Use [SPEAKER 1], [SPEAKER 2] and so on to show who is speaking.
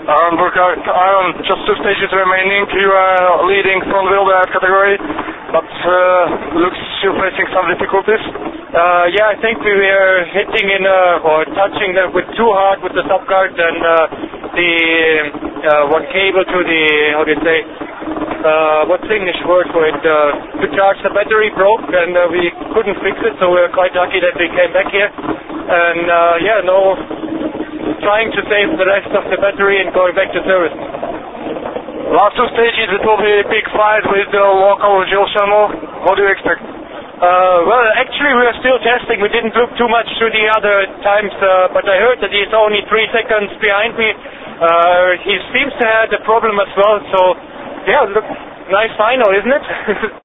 [SPEAKER 1] Burkhard, just 2 stages remaining. You are leading front wheel drive category, but looks you're facing some difficulties.
[SPEAKER 2] Yeah, I think we were hitting or touching them with too hard with the top guard, and the one cable to the, how do you say, what's the English word for it, to charge the battery broke, and we couldn't fix it, so we're quite lucky that we came back here. And trying to save the rest of the battery and going back to service.
[SPEAKER 1] Last 2 stages, it will be a big fight with the local Gilles Chamot. What do you expect?
[SPEAKER 2] Well, actually we are still testing. We didn't look too much through the other times, but I heard that he's only 3 seconds behind me. He seems to have a problem as well, so yeah, look, nice final, isn't it?